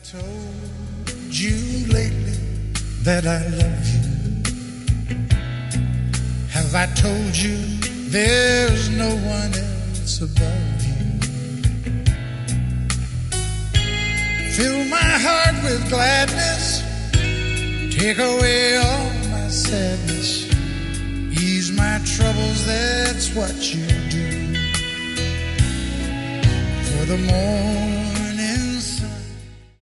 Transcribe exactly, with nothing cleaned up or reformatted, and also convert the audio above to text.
told you lately that I love you? Have I told you there's no one else above you? Fill my heart with gladness, take away all my sadness, ease my troubles, that's what you do. For the morning